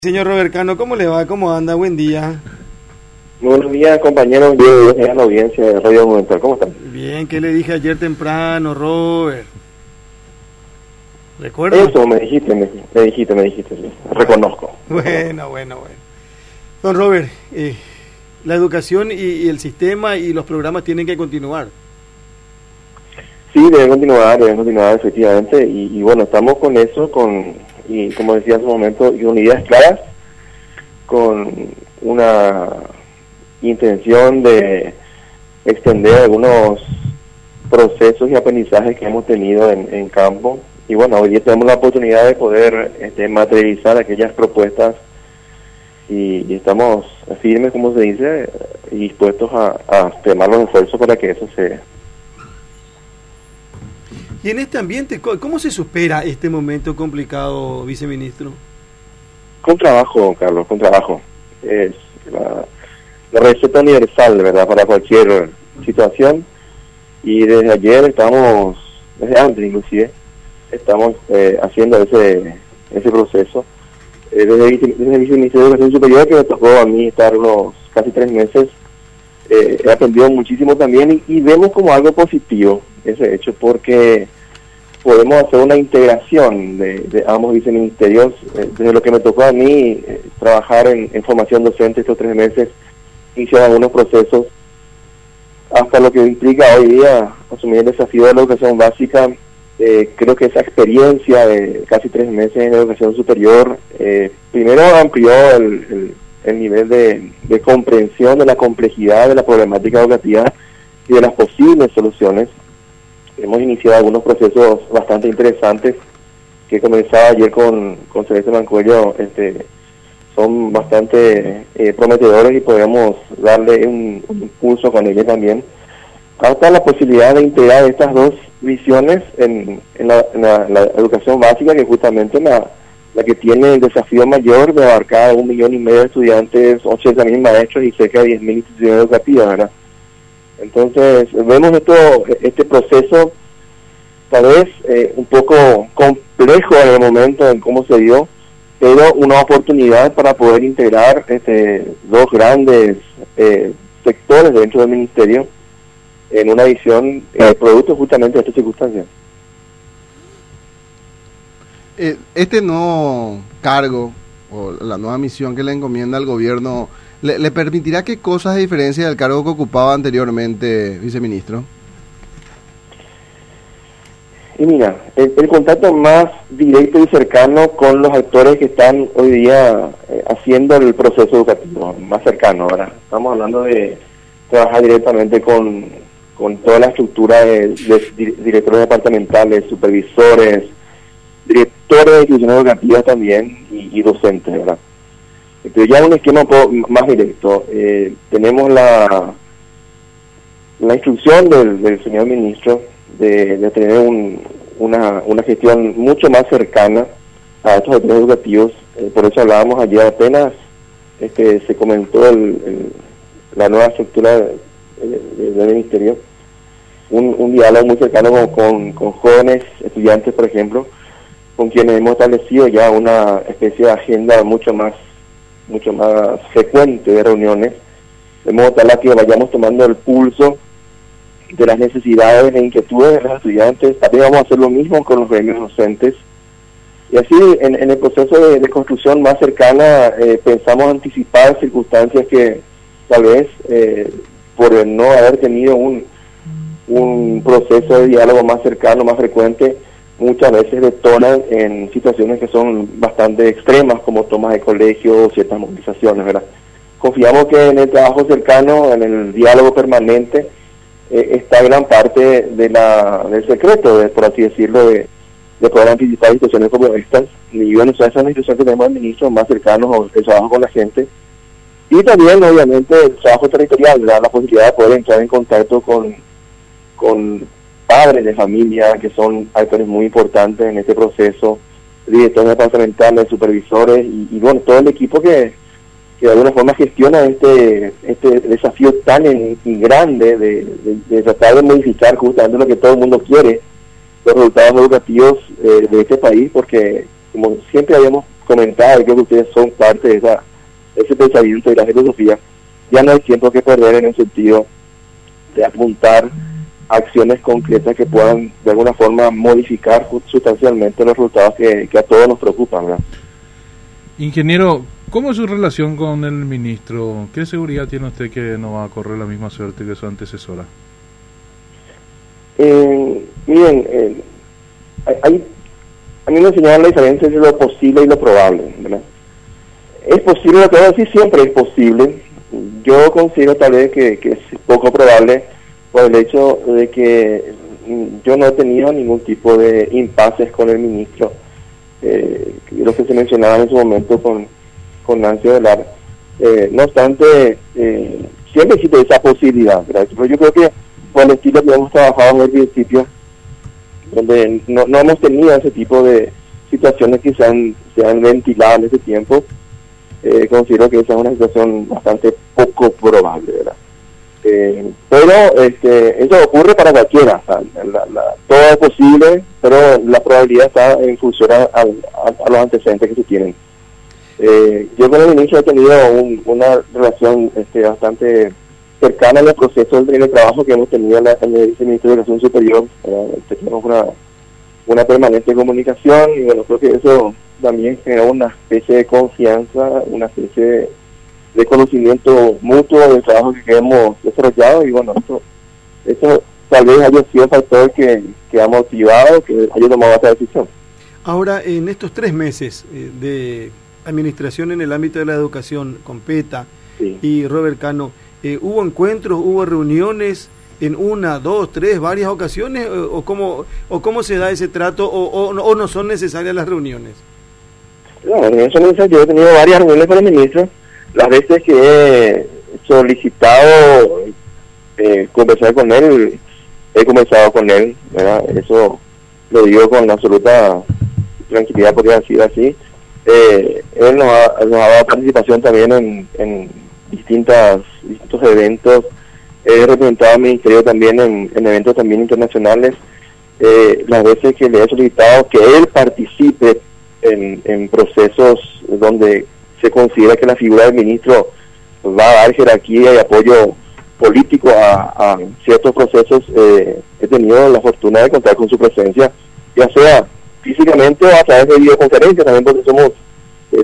Señor Robert Cano, ¿cómo le va? ¿Cómo anda? Buen día. Buenos días, compañeros. Yo en la audiencia de Radio Monumental. ¿Cómo están? Bien, ¿qué le dije ayer temprano, Robert? ¿Recuerda? Eso me dijiste, sí. Reconozco. Bueno. Don Robert, la educación y el sistema y los programas tienen que continuar. Sí, deben continuar efectivamente. Y bueno, estamos con eso, y como decía hace un momento, y con ideas claras, con una intención de extender algunos procesos y aprendizajes que hemos tenido en campo. Y bueno, hoy día tenemos la oportunidad de poder materializar aquellas propuestas y estamos firmes, como se dice, y dispuestos a extremar los esfuerzos para que eso se... Y en este ambiente, ¿cómo se supera este momento complicado, viceministro? Con trabajo, Carlos, con trabajo. Es la receta universal, ¿verdad?, para cualquier situación. Y desde ayer desde antes inclusive, estamos haciendo ese proceso. Desde el Viceministerio de Educación Superior, que me tocó a mí estar unos casi 3 meses, he aprendido muchísimo también y vemos como algo positivo ese hecho, porque podemos hacer una integración de ambos viceministerios. Desde lo que me tocó a mí trabajar en formación docente estos 3 meses, iniciar algunos procesos, hasta lo que implica hoy día asumir el desafío de la educación básica. Creo que esa experiencia de casi 3 meses en educación superior, primero amplió el nivel de comprensión de la complejidad de la problemática educativa y de las posibles soluciones. Hemos iniciado algunos procesos bastante interesantes que comenzaba ayer con Celeste Mancuello. Son bastante prometedores y podemos darle un impulso con ella también. Hasta la posibilidad de integrar estas dos visiones en la educación básica, que justamente la que tiene el desafío mayor de abarcar 1,5 millones de estudiantes, 80.000 maestros y cerca de 10.000 instituciones educativas, ¿verdad? Entonces, vemos este proceso tal vez un poco complejo en el momento en cómo se dio, pero una oportunidad para poder integrar dos grandes sectores dentro del ministerio en una visión producto justamente de esta circunstancia. Este nuevo cargo o la nueva misión que le encomienda al gobierno, ¿le permitirá qué cosas de diferencia del cargo que ocupaba anteriormente, viceministro? Y mira, el contacto más directo y cercano con los actores que están hoy día haciendo el proceso educativo, más cercano, ¿verdad? Estamos hablando de trabajar directamente con toda la estructura de directores departamentales, supervisores, directores de instituciones educativas también y docentes, ¿verdad? Entonces ya un esquema un poco más directo. Tenemos la instrucción del señor ministro de tener una gestión mucho más cercana a estos sectores educativos. Por eso hablábamos ayer, apenas se comentó la nueva estructura del ministerio, un diálogo muy cercano con jóvenes estudiantes, por ejemplo, con quienes hemos establecido ya una especie de agenda mucho más frecuente de reuniones, de modo tal a que vayamos tomando el pulso de las necesidades e inquietudes de los estudiantes. También vamos a hacer lo mismo con los gremios docentes, y así en el proceso de construcción más cercana pensamos anticipar circunstancias que tal vez por no haber tenido un proceso de diálogo más cercano, más frecuente, muchas veces detonan en situaciones que son bastante extremas, como tomas de colegio o ciertas movilizaciones, ¿verdad? Confiamos que en el trabajo cercano, en el diálogo permanente, está gran parte del secreto, por así decirlo, de poder anticipar situaciones como estas. Y bueno, esas son las instituciones que tenemos al ministro más cercanos, el trabajo con la gente. Y también, obviamente, el trabajo territorial, ¿verdad? La posibilidad de poder entrar en contacto con padres de familia, que son actores muy importantes en este proceso, directores departamentales, supervisores y bueno, todo el equipo que de alguna forma gestiona este desafío tan y grande de tratar de modificar justamente lo que todo el mundo quiere, los resultados educativos de este país, porque como siempre habíamos comentaba, y creo que ustedes son parte de ese pensamiento y la filosofía, ya no hay tiempo que perder en el sentido de apuntar acciones concretas que puedan de alguna forma modificar sustancialmente los resultados que a todos nos preocupan, ¿verdad? Ingeniero, ¿cómo es su relación con el ministro? ¿Qué seguridad tiene usted que no va a correr la misma suerte que su antecesora? Miren, a mí me enseñaron la diferencia entre lo posible y lo probable, ¿verdad? Es posible, lo que voy a decir siempre es posible. Yo considero tal vez que es poco probable por el hecho de que yo no he tenido ningún tipo de impases con el ministro, lo que se mencionaba en su momento con Nancy Velar. No obstante, siempre existe esa posibilidad, ¿verdad? Pero yo creo que por el estilo que hemos trabajado en el principio, donde no hemos tenido ese tipo de situaciones que se han ventilado en ese tiempo, considero que esa es una situación bastante poco probable, ¿verdad? Pero eso ocurre para cualquiera, o sea, todo es posible, pero la probabilidad está en función a los antecedentes que se tienen. Yo con el ministro he tenido una relación bastante cercana en el proceso del trabajo que hemos tenido en el Ministerio de Educación Superior. Tenemos una permanente comunicación y bueno, creo que eso también genera una especie de confianza, una especie de conocimiento mutuo del trabajo que hemos desarrollado, y bueno, eso tal vez haya sido un factor que ha motivado que haya tomado esta decisión. Ahora, en estos 3 meses de administración en el ámbito de la educación con PETA y Robert Cano, ¿hubo encuentros, hubo reuniones en 1, 2, 3, varias ocasiones, o cómo se da ese trato, o no son necesarias las reuniones? No, no son necesarias. Yo he tenido varias reuniones con el ministro. Las veces que he solicitado conversar con él, he conversado con él, ¿verdad? Eso lo digo con absoluta tranquilidad, podría decir así. Él nos ha dado participación también en distintos eventos. He representado al ministerio también en eventos también internacionales. Las veces que le he solicitado que él participe en procesos donde se considera que la figura del ministro va a dar jerarquía y apoyo político a ciertos procesos, he tenido la fortuna de contar con su presencia, ya sea físicamente o a través de videoconferencias, también porque somos de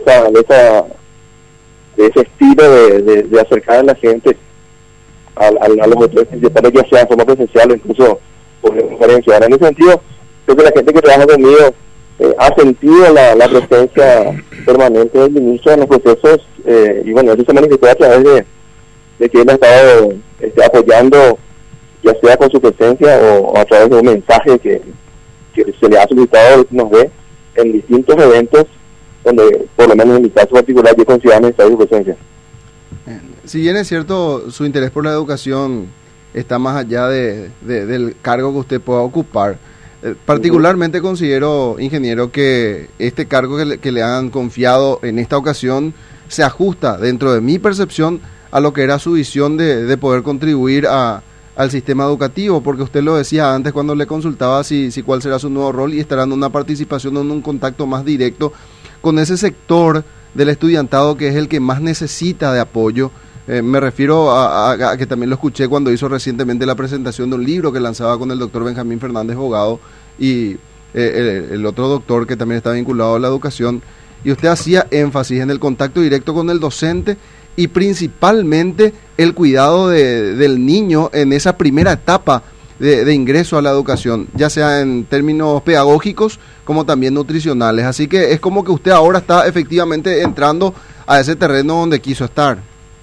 ese estilo de acercar a la gente a los autores principales, ya sea de forma presencial o incluso por videoconferencia. Ahora, en ese sentido, creo que la gente que trabaja conmigo ha sentido la presencia permanente del ministro en los procesos, y bueno, eso se manifestó a través de que él ha estado apoyando, ya sea con su presencia o a través de un mensaje que se le ha solicitado que nos dé en distintos eventos donde, por lo menos en mi caso particular, yo considero necesaria su presencia. Si bien es cierto, su interés por la educación está más allá del cargo que usted pueda ocupar, particularmente considero, ingeniero, que este cargo que le han confiado en esta ocasión se ajusta, dentro de mi percepción, a lo que era su visión de poder contribuir al sistema educativo, porque usted lo decía antes cuando le consultaba si cuál será su nuevo rol, y estará en una participación, en un contacto más directo con ese sector del estudiantado que es el que más necesita de apoyo. Me refiero a que también lo escuché cuando hizo recientemente la presentación de un libro que lanzaba con el doctor Benjamín Fernández Bogado y el otro doctor que también está vinculado a la educación, y usted hacía énfasis en el contacto directo con el docente y principalmente el cuidado del niño en esa primera etapa de ingreso a la educación, ya sea en términos pedagógicos como también nutricionales. Así que es como que usted ahora está efectivamente entrando a ese terreno donde quiso estar.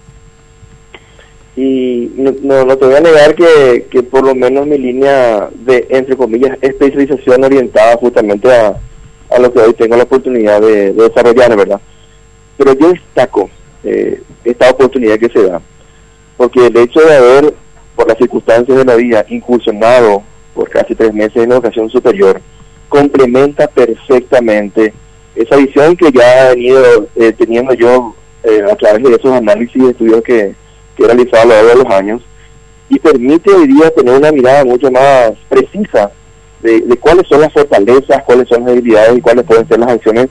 Y no te voy a negar que por lo menos mi línea de, entre comillas, especialización orientada justamente a lo que hoy tengo la oportunidad de desarrollar, ¿verdad? Pero yo destaco esta oportunidad que se da, porque el hecho de haber, por las circunstancias de la vida, incursionado por casi 3 meses en educación superior, complementa perfectamente esa visión que ya he venido teniendo yo a través de esos análisis y estudios que he realizado a lo largo de los años, y permite hoy día tener una mirada mucho más precisa de cuáles son las fortalezas, cuáles son las debilidades y cuáles pueden ser las acciones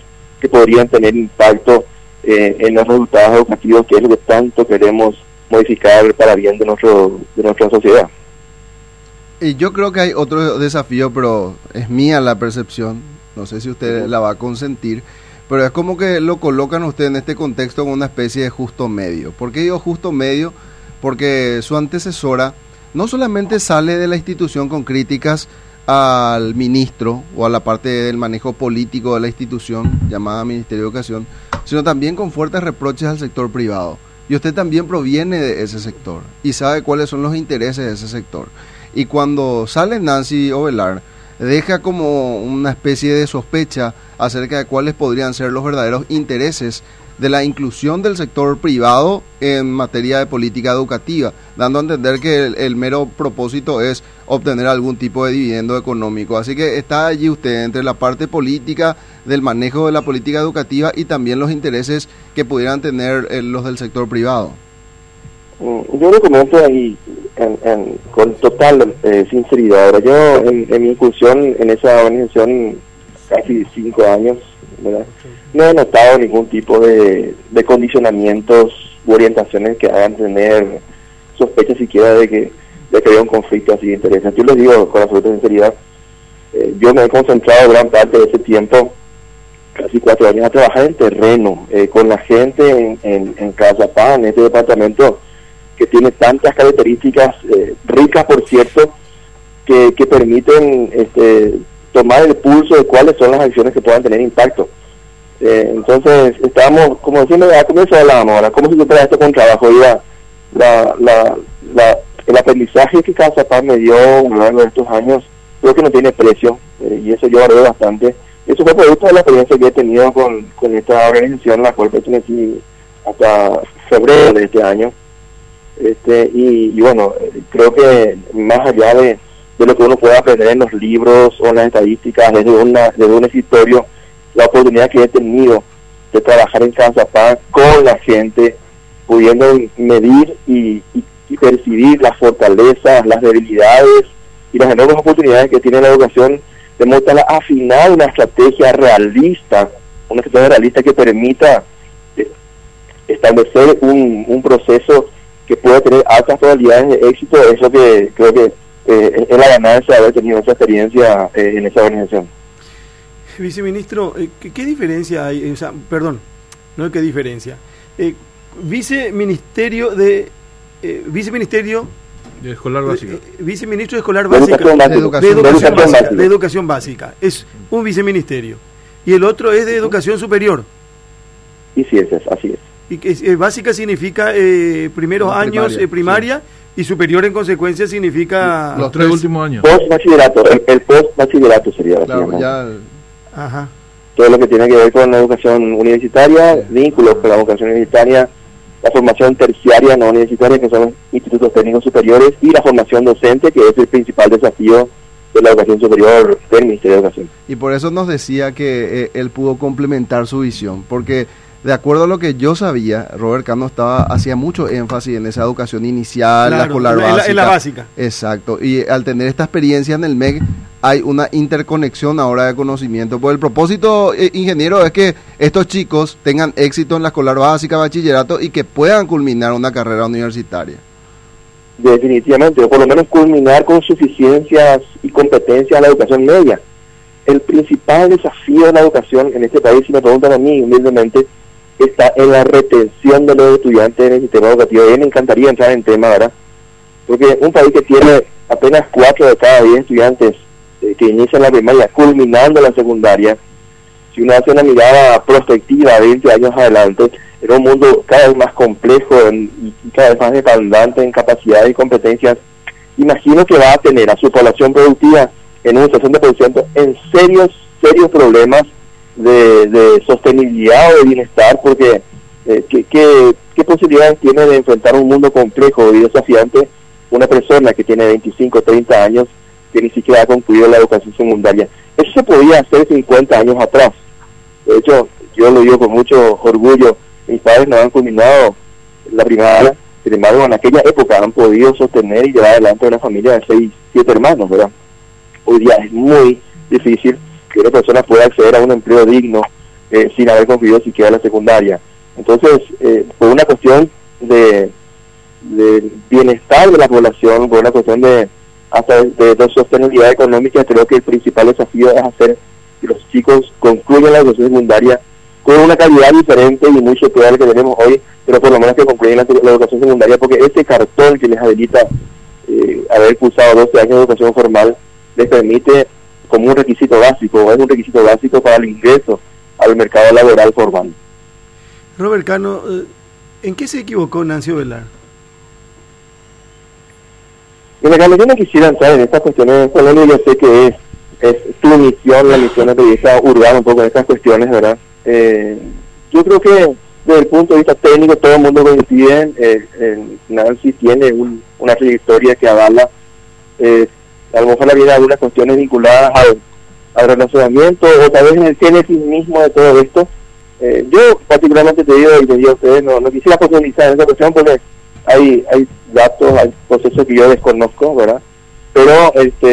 que podrían tener impacto en los resultados educativos, que es lo que tanto queremos modificar para bien de nuestra sociedad. Y yo creo que hay otro desafío, pero es mía la percepción, no sé si usted la va a consentir, pero es como que lo colocan usted en este contexto como una especie de justo medio. ¿Por qué digo justo medio? Porque su antecesora no solamente sale de la institución con críticas al ministro o a la parte del manejo político de la institución llamada Ministerio de Educación, sino también con fuertes reproches al sector privado. Y usted también proviene de ese sector y sabe cuáles son los intereses de ese sector. Y cuando sale Nancy Ovelar, deja como una especie de sospecha acerca de cuáles podrían ser los verdaderos intereses de la inclusión del sector privado en materia de política educativa, dando a entender que el mero propósito es obtener algún tipo de dividendo económico. Así que está allí usted entre la parte política del manejo de la política educativa y también los intereses que pudieran tener los del sector privado. Yo le comento ahí con total sinceridad. Ahora, yo en mi incursión en esa organización casi 5 años, ¿verdad?, no he notado ningún tipo de condicionamientos u orientaciones que hagan tener sospechas siquiera de que haya un conflicto así de intereses. Yo les digo con absoluta sinceridad, yo me he concentrado gran parte de ese tiempo, casi 4 años, a trabajar en terreno, con la gente en Cazapá, en este departamento que tiene tantas características ricas, por cierto, que permiten tomar el pulso de cuáles son las acciones que puedan tener impacto. Entonces estamos, como decimos, a comienzo de la ahora, ¿cómo se supera esto con trabajo? Y el aprendizaje que Cazapá me dio a lo largo de estos años, creo que no tiene precio, y eso yo valoro bastante. Eso fue producto de la experiencia que he tenido con esta organización, la cual pertenecí hasta febrero de este año. Y bueno, creo que más allá de lo que uno pueda aprender en los libros o en las estadísticas, desde un escritorio, la oportunidad que he tenido de trabajar en Cazapá con la gente, pudiendo medir y percibir las fortalezas, las debilidades y las enormes oportunidades que tiene la educación, demuestra afinar una estrategia realista que permita establecer un proceso que pueda tener altas probabilidades de éxito. Es lo que creo que es la ganancia de haber tenido esa experiencia en esa organización. Viceministro, ¿qué diferencia hay? O sea, perdón, no qué diferencia. Viceministerio de escolar básica. Viceministro de escolar básica. De educación básica. Es un viceministerio. Y el otro es de educación superior. Y sí, así es. Y que básica significa primeros años primaria, y superior en consecuencia significa los 3 últimos años. Post-bachillerato, el post-bachillerato sería claro, ya. Ajá. Todo lo que tiene que ver con la educación universitaria, vínculos con la educación universitaria, la formación terciaria no universitaria, que son los institutos técnicos superiores, y la formación docente, que es el principal desafío de la educación superior del Ministerio de Educación. Y por eso nos decía que él pudo complementar su visión, porque de acuerdo a lo que yo sabía, Robert Cano hacía mucho énfasis en esa educación inicial, claro, la escolar básica. En la básica. Exacto, y al tener esta experiencia en el MEC, hay una interconexión ahora de conocimiento. Pues el propósito, ingeniero, es que estos chicos tengan éxito en la escolar básica, bachillerato, y que puedan culminar una carrera universitaria. Definitivamente, o por lo menos culminar con suficiencias y competencias a la educación media. El principal desafío de la educación en este país, si me preguntan a mí humildemente, está en la retención de los estudiantes en el sistema educativo. A mí me encantaría entrar en tema, ¿verdad? Porque un país que tiene apenas 4 de cada 10 estudiantes que inician la primaria, culminando la secundaria, si uno hace una mirada prospectiva 20 años adelante, en un mundo cada vez más complejo y cada vez más demandante en capacidades y competencias, imagino que va a tener a su población productiva en un 60% en serios problemas de sostenibilidad o de bienestar, porque ¿qué posibilidades tiene de enfrentar un mundo complejo y desafiante una persona que tiene 25, 30 años, que ni siquiera ha concluido la educación secundaria? Eso se podía hacer 50 años atrás. De hecho, yo lo digo con mucho orgullo, mis padres no han culminado la primaria, sin embargo en aquella época han podido sostener y llevar adelante una familia de 6, 7 hermanos, ¿verdad? Hoy día es muy difícil que una persona pueda acceder a un empleo digno sin haber concluido siquiera la secundaria. Entonces, por una cuestión de bienestar de la población, por una cuestión de sostenibilidad económica, creo que el principal desafío es hacer que los chicos concluyan la educación secundaria con una calidad diferente y muy superior a la que tenemos hoy, pero por lo menos que concluyan la educación secundaria, porque ese cartón que les habilita haber cursado 12 años de educación formal les permite como un requisito básico, es un requisito básico para el ingreso al mercado laboral formal. Robert Cano, ¿en qué se equivocó Nancio Velar? Mira, Carlos, yo no quisiera entrar en estas cuestiones, bueno, yo sé que es tu misión, la misión de periodista, hurgar un poco en estas cuestiones, ¿verdad? Yo creo que desde el punto de vista técnico todo el mundo coincide, Nancy tiene una trayectoria que avala, a lo mejor había algunas cuestiones vinculadas al relacionamiento o tal vez en el génesis mismo de todo esto. Yo particularmente te digo y les digo a ustedes, no quisiera profundizar en esa cuestión porque hay datos, hay procesos que yo desconozco, ¿verdad? Pero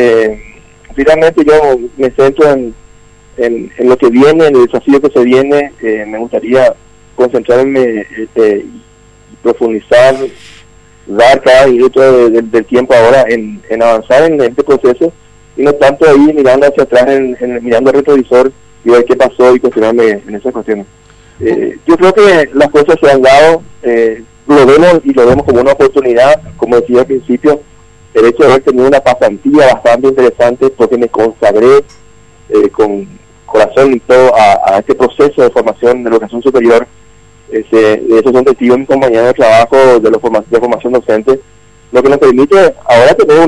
finalmente yo me centro en lo que viene, en el desafío que se viene. Me gustaría concentrarme y profundizar, dar cada minuto del tiempo ahora en avanzar en este proceso y no tanto ahí mirando hacia atrás, mirando al retrovisor y ver qué pasó y cuestionarme en esas cuestiones. Yo creo que las cosas se han dado, lo vemos como una oportunidad, como decía al principio, el hecho de haber tenido una pasantía bastante interesante porque me consagré con corazón y todo a este proceso de formación de educación superior. De eso son testigos mis compañeros de trabajo de formación docente, lo que nos permite ahora tener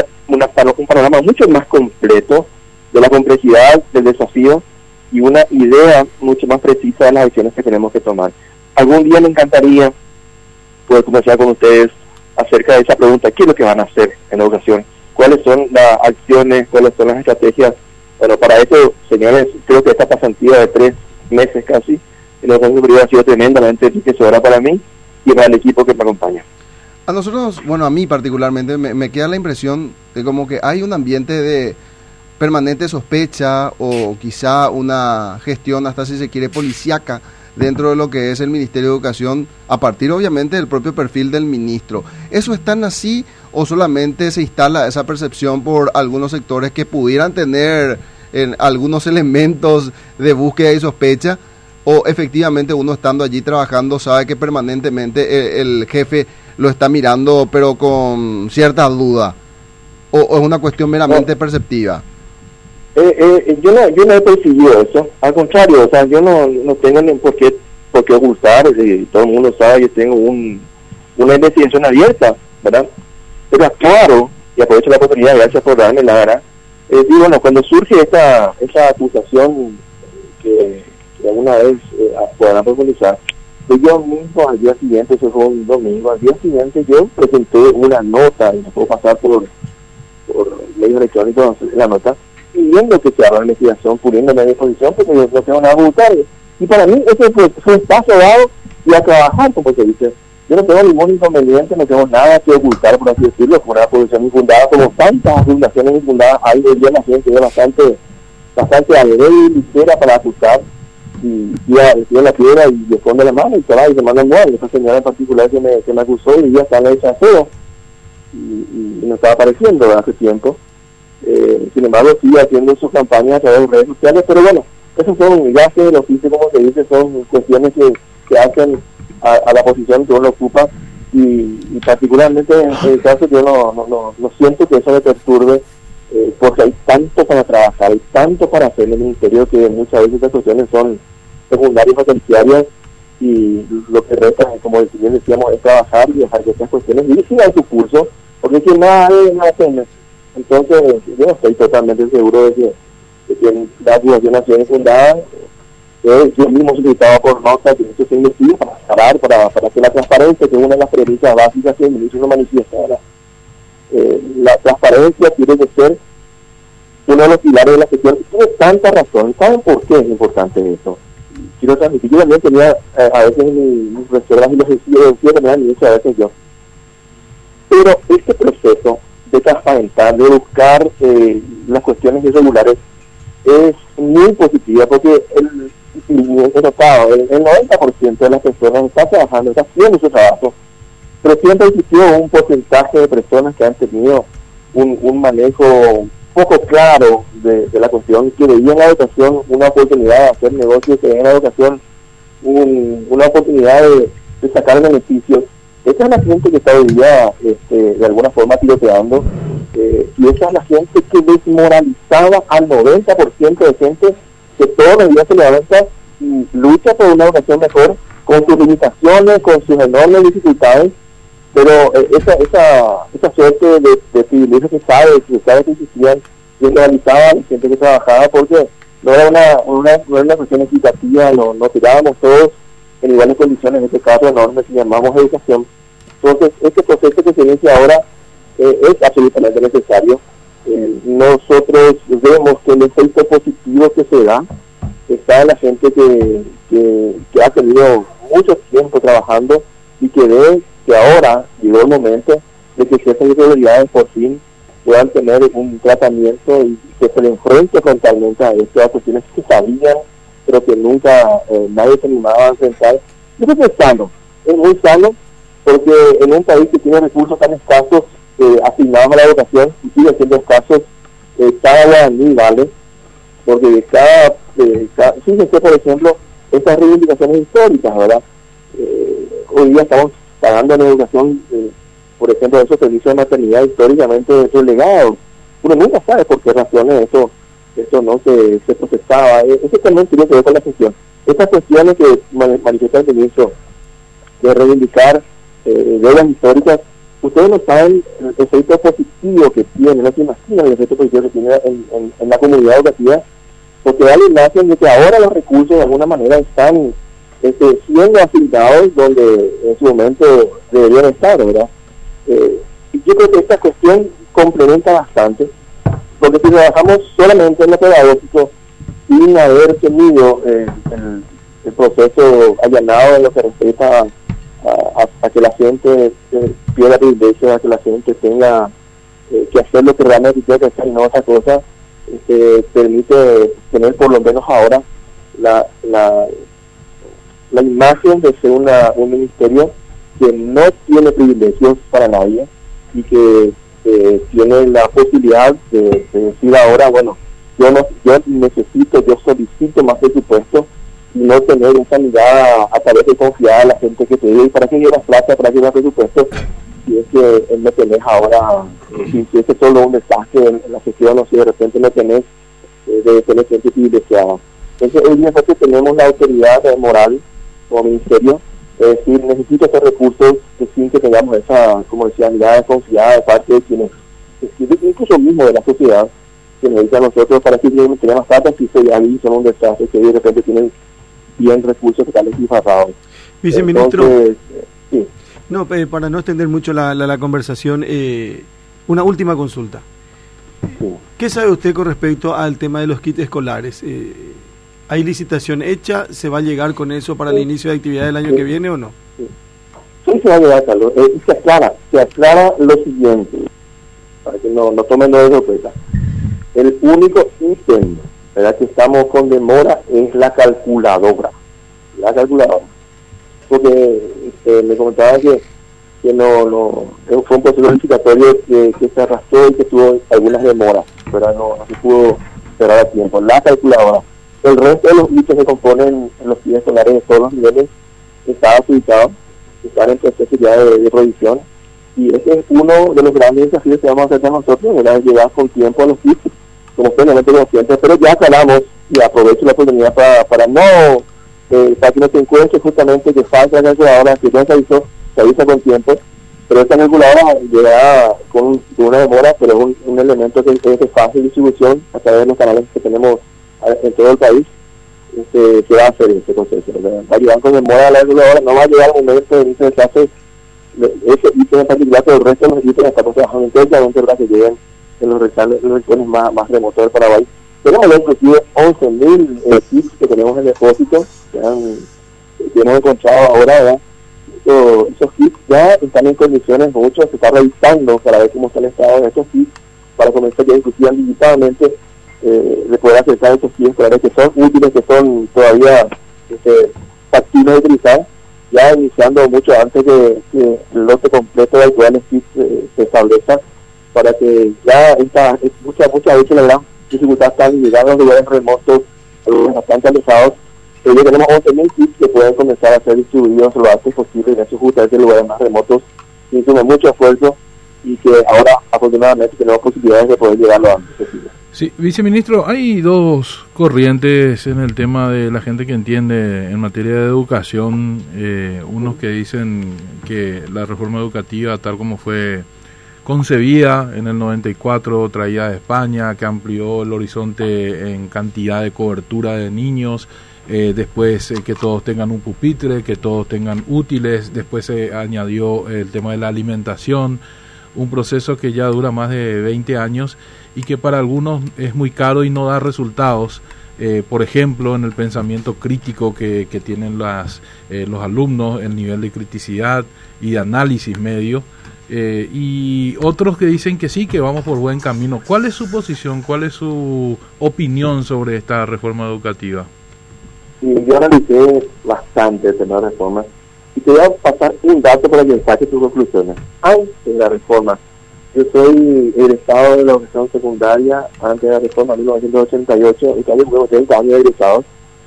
un panorama mucho más completo de la complejidad del desafío y una idea mucho más precisa de las acciones que tenemos que tomar. Algún día me encantaría poder conversar con ustedes acerca de esa pregunta: ¿qué es lo que van a hacer en la educación? ¿Cuáles son las acciones? ¿Cuáles son las estrategias? Bueno, para eso, señores, creo que esta pasantía de 3 meses casi en la educación superior ha sido tremendamente enriquecedora para mí y para el equipo que me acompaña. A nosotros, bueno, a mí particularmente, me queda la impresión de como que hay un ambiente de permanente sospecha o quizá una gestión, hasta si se quiere, policíaca dentro de lo que es el Ministerio de Educación, a partir obviamente del propio perfil del ministro. ¿Eso es tan así o solamente se instala esa percepción por algunos sectores que pudieran tener algunos elementos de búsqueda y sospecha? ¿O efectivamente uno estando allí trabajando sabe que permanentemente el jefe lo está mirando pero con cierta duda? ¿O es una cuestión meramente perceptiva? Yo no he percibido eso, al contrario, o sea, yo no tengo ni por qué ocultar, todo el mundo sabe, yo tengo una investigación abierta, ¿verdad? Pero aclaro, y aprovecho la oportunidad, gracias por darme la verdad, y bueno, cuando surge esa acusación que alguna vez podrán profundizar, pues yo mismo al día siguiente, eso fue un domingo, al día siguiente yo presenté una nota, y me puedo pasar por medios electrónicos la nota, pidiendo que se haga la investigación, poniéndome a disposición, porque yo no tengo nada que ocultar. Y para mí ese fue un espacio dado y a trabajar, como se dice. Yo no tengo ningún inconveniente, no tengo nada que ocultar, por así decirlo, por una posición infundada, como tantas fundaciones infundadas hay hoy día. La gente es bastante alegre y ligera para acusar, y tira la piedra y le esconde la mano y se va y se manda igual. Esa señora en particular que me acusó y ya está en el chaseo y no estaba apareciendo hace tiempo. Sin embargo, sigue haciendo sus campañas a través de redes sociales, pero bueno, esos son gajes del oficio, como se dice, son cuestiones que hacen a la posición que uno ocupa, y particularmente en el caso yo no siento que eso me perturbe, porque hay tanto para trabajar, hay tanto para hacer en el ministerio, que muchas veces estas cuestiones son secundarias o terciarias, y lo que resta, como decíamos, es trabajar y dejar que estas cuestiones sigan su curso, porque si nada es. Entonces, yo estoy totalmente seguro de que la acusación ha sido infundada. Yo mismo solicitaba por nota que esto se investigue para acabar, para que la transparencia, que es una de las premisas básicas que el ministro no manifiesta. La transparencia tiene que ser uno de los pilares de la gestión. Tiene tanta razón. ¿Saben por qué es importante esto? Quiero transmitir, yo también tenía a veces mis reservas y los decía también muchas veces yo. Pero este proceso de transparentar, de buscar las cuestiones irregulares, es muy positiva, porque y he notado, el 90% de las personas está trabajando, está haciendo su trabajo, pero siempre existió un porcentaje de personas que han tenido un manejo poco claro de la cuestión, que veían la educación una oportunidad de hacer negocios, que veían la educación una oportunidad de sacar beneficios. Esa es la gente que está hoy día de alguna forma tiroteando, y esa es la gente que desmoralizaba al 90% de gente que todos los días se levanta y lucha por una educación mejor, con sus limitaciones, con sus enormes dificultades, pero esa suerte de privilegios que sabe que existían, desmoralizaba a la gente que trabajaba, porque no era una cuestión equitativa, no tirábamos todos en iguales condiciones en este caso enorme que llamamos educación. Entonces, este proceso que se inicia ahora es absolutamente necesario. Nosotros vemos que el efecto positivo que se da está en la gente que ha tenido mucho tiempo trabajando y que ve que ahora llegó el momento de que ciertas irregularidades por fin puedan tener un tratamiento y que se le enfrente frontalmente a esto, a cuestiones que sabían pero que nunca nadie se animaba a enfrentar. Yo creo que es muy sano, porque en un país que tiene recursos tan escasos asignados a la educación, y sigue siendo escasos, cada guaraní vale, porque fíjense, por ejemplo, estas reivindicaciones históricas, ¿verdad? Hoy día estamos pagando en educación, por ejemplo, esos servicios de maternidad históricamente relegados. Uno nunca sabe por qué razones eso no se procesaba. Eso también tiene que ver con la gestión. Estas cuestiones que manifiesta el ministro de reivindicar deudas históricas, ustedes no saben el efecto positivo que tiene, no se imaginan el efecto positivo que tiene en la comunidad educativa, porque da la imagen de que ahora los recursos de alguna manera están siendo asignados donde en su momento deberían estar, ¿verdad? Yo creo que esta cuestión complementa bastante, porque si trabajamos solamente en lo pedagógico sin haber tenido el proceso allanado en lo que respecta a que la gente pierda privilegios, a que la gente tenga que hacer lo que realmente tiene que hacer y no otra cosa, permite tener por lo menos ahora la imagen de ser un ministerio que no tiene privilegios para nadie y que tiene la posibilidad de decir ahora, bueno, yo solicito más presupuesto y no tener esa mirada a través de confiar a la gente que te diga, ¿y para qué llevas plata, para qué llevas presupuesto? Si es que no tenés ahora, si es que solo un desastre en la gestión, o si de repente no tenés de tener gente privilegiada. Entonces hoy día que tenemos la autoridad moral como ministerio, es decir, necesito estos recursos sin que tengamos esa, como decía, mirada confiada de parte de quienes, incluso mismo de la sociedad, que nos dice a nosotros para que tenemos más plata, si se ahí son un desastre, que de repente tienen bien recursos que están disfrazados. Viceministro, sí. No, para no extender mucho la conversación, una última consulta. Sí. ¿Qué sabe usted con respecto al tema de los kits escolares? ¿Hay licitación hecha? ¿Se va a llegar con eso para el inicio de actividad del año que viene o no? Sí, se va a llegar, Carlos. Se aclara lo siguiente, para que no tomen de sorpresa. El único ítem, ¿verdad?, que estamos con demora es la calculadora. Porque me comentaba que no fue un proceso licitatorio que se arrastró y que tuvo algunas demoras, pero no se pudo cerrar a tiempo. La calculadora. El resto de los kits se componen en los kits escolares de todos los niveles, están adjudicados, están en proceso ya de provisión, y este es uno de los grandes desafíos que vamos a hacer nosotros, ¿verdad?, llegar con tiempo a los kits, como plenamente conscientes, pero ya aclaramos, y aprovecho la oportunidad para que no se encuentre justamente que falta la calculadora, que ya se avisa con tiempo, pero esta calculadora llega con una demora, pero es un elemento que es de fácil distribución a través de los canales que tenemos en todo el país. Se va a hacer este proceso, ¿verdad? Va a llegar con demora a la calculadora, no va a llegar al momento de inicio de clase ese ítem en particular, pero el resto de los ítems estamos trabajando intensamente para que lleguen en los regiones más remotos del Paraguay. Tenemos inclusive 11.000 kits que tenemos en depósito, que hemos encontrado ahora, ¿verdad? Esos kits ya están en condiciones, muchos se está revisando para ver cómo está el estado de estos kits, para comenzar ya inclusive digitalmente de poder acercar esos kits escolares que son útiles, que son todavía factibles de utilizar, ya iniciando mucho antes que el lote completo de actuales kits se establezca, para que ya muchas veces la gran dificultad está en llegar a los lugares remotos, bastante alejados. Ya tenemos 11.000 kits que pueden comenzar a ser distribuidos lo antes posible en esos justamente lugares más remotos, y tiene mucho esfuerzo, y que ahora afortunadamente tenemos posibilidades de poder llegar lo antes posible. Sí, viceministro, hay dos corrientes en el tema de la gente que entiende en materia de educación. Unos que dicen que la reforma educativa, tal como fue concebida en el 94, traída de España, que amplió el horizonte en cantidad de cobertura de niños, después que todos tengan un pupitre, que todos tengan útiles, después se añadió el tema de la alimentación, un proceso que ya dura más de 20 años y que para algunos es muy caro y no da resultados, por ejemplo, en el pensamiento crítico que tienen los alumnos, el nivel de criticidad y de análisis medio, y otros que dicen que sí, que vamos por buen camino. ¿Cuál es su posición, cuál es su opinión sobre esta reforma educativa? Sí, yo analicé bastante el tema de la reforma y te voy a pasar un dato para que saques tus conclusiones. Antes de la reforma, yo soy egresado de la educación secundaria antes de la reforma de 1988, y también luego 30 años egresados.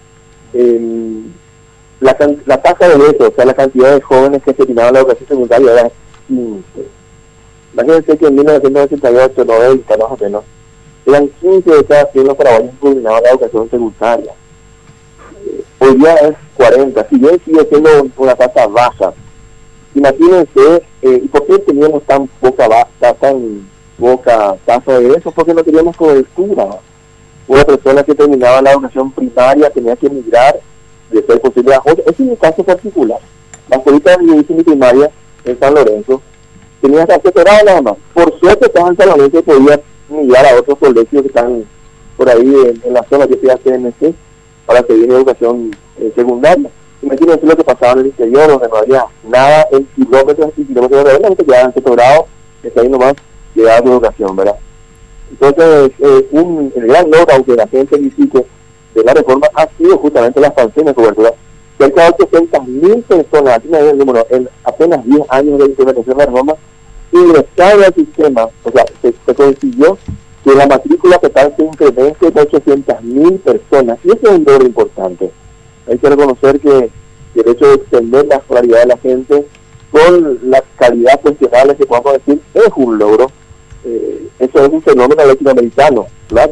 La tasa de eso, o sea, la cantidad de jóvenes que terminaban la educación secundaria era 15. Imagínense que en 1988, 90 más o menos, eran 15 de cada 100 los paraguayos que terminaban la educación secundaria. Hoy día es 40, si bien sigue siendo una tasa baja. Imagínense, ¿y por qué teníamos tan poca tasa de eso? Porque no teníamos cobertura. Una persona que terminaba la educación primaria tenía que emigrar de ser posible a otra. Ese es mi caso particular. La escuelita de mi primaria en San Lorenzo tenía que asesorada nada más. Por suerte estaba en San Lorenzo y podía migrar a otros colegios que están por ahí en la zona que sea CNC para seguir educación secundaria. Imagínense lo que pasaba en el interior, donde no había nada en kilómetros y kilómetros de realmente quedaban en sexto grado, está ahí nomás llegaba a educación, ¿verdad? Entonces, el gran logro, aunque la gente visite de la reforma, ha sido justamente la expansión de cobertura. Cerca de 800.000 personas, aquí me ven el número, en apenas 10 años de implementación de la reforma, ingresaron al sistema, o sea, se consiguió que la matrícula total se incremente de 800.000 personas, y eso es un logro importante. Hay que reconocer que el hecho de extender la escolaridad de la gente con la calidad cuestionable que podamos decir es un logro. Eso es un fenómeno latinoamericano.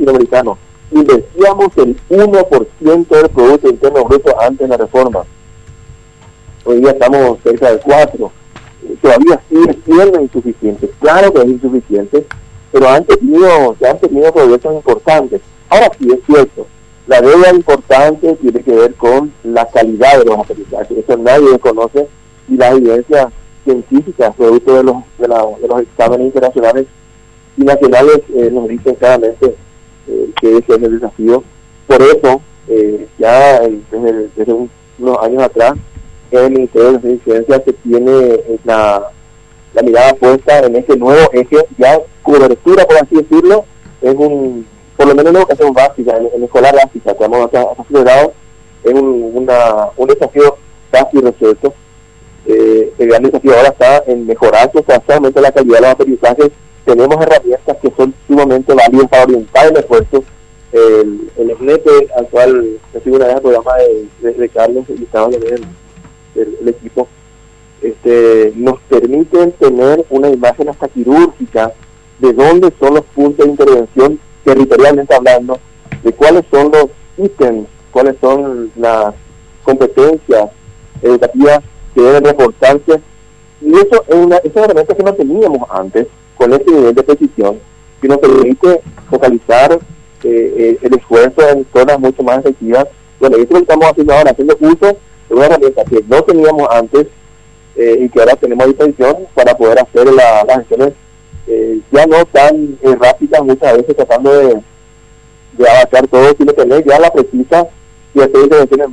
Invertíamos el 1% del Producto Interno Bruto antes de la reforma. Hoy día estamos cerca del 4%. Todavía sigue siendo insuficiente. Claro que es insuficiente, pero se han tenido progresos importantes. Ahora sí, es cierto. La deuda importante tiene que ver con la calidad de los aprendizajes. Eso nadie desconoce, y las evidencias científicas, producto de los exámenes internacionales y nacionales, nos dicen claramente que ese es el desafío. Por eso, ya desde unos años atrás, en el Ministerio de Ciencia se tiene la mirada puesta en ese nuevo eje, ya cobertura, por así decirlo, por lo menos en la educación básica, en escolar básica, que vamos a considerado, es un desafío casi resuelto. El gran desafío ahora está en mejorar sustancialmente la calidad de los aprendizajes. Tenemos herramientas que son sumamente válidas para orientar el esfuerzo. El SNEP, al cual recibo una vez el programa de Carlos, y estaba también el equipo, nos permiten tener una imagen hasta quirúrgica de dónde son los puntos de intervención territorialmente hablando, de cuáles son los ítems, cuáles son las competencias educativas que deben reforzarse, y eso es una herramienta que no teníamos antes, con este nivel de precisión, que nos permite focalizar el esfuerzo en zonas mucho más efectivas. Bueno, eso es lo que estamos haciendo ahora, haciendo uso de una herramienta que no teníamos antes, y que ahora tenemos a disposición para poder hacer las gestiones ya no tan rápidas, muchas veces tratando de abarcar todo, sino tener ya la precisa y hacer intervenciones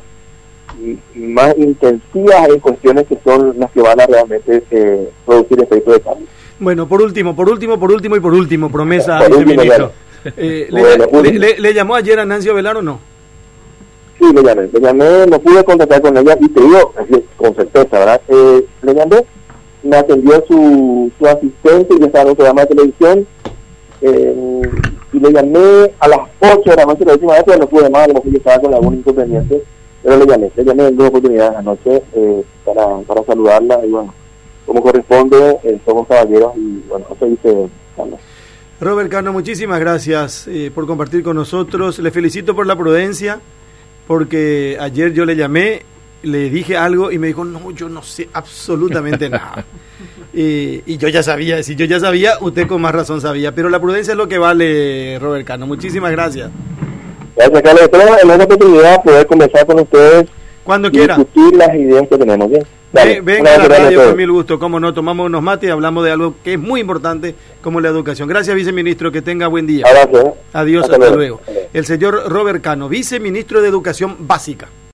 más intensivas en cuestiones que son las que van a realmente producir efectos de cambio. Bueno, por último, promesa, viceministro. ¿Le llamó ayer a Nancy Ovelar o no? Sí, le llamé, no pude contactar con ella y te digo, con certeza, ¿verdad? Le llamé, me atendió su asistente y estaba en un programa de televisión, y le llamé a las 8 de la noche la última vez, pero no pude más, a lo mejor yo estaba con algún inconveniente, pero le llamé en dos oportunidades anoche para saludarla y bueno, como corresponde, somos caballeros y bueno, eso dice Carlos. Robert Cano, muchísimas gracias por compartir con nosotros, le felicito por la prudencia, porque ayer yo le llamé, le dije algo y me dijo, no, yo no sé absolutamente nada. Y yo ya sabía, si yo ya sabía, usted con más razón sabía, pero la prudencia es lo que vale, Robert Cano. Muchísimas gracias. Gracias, Carlos. Espero en esta oportunidad poder conversar con ustedes cuando quiera, discutir las ideas que tenemos. ¿Bien? Venga a la radio con mil gusto, cómo no, tomamos unos mates y hablamos de algo que es muy importante como la educación. Gracias, viceministro, que tenga buen día. Abrazo. Adiós, hasta luego. El señor Robert Cano, viceministro de Educación Básica.